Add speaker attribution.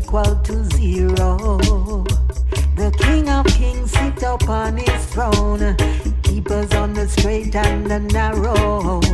Speaker 1: equal to zero. The King of Kings sit upon his throne, keep us on the straight and the narrow.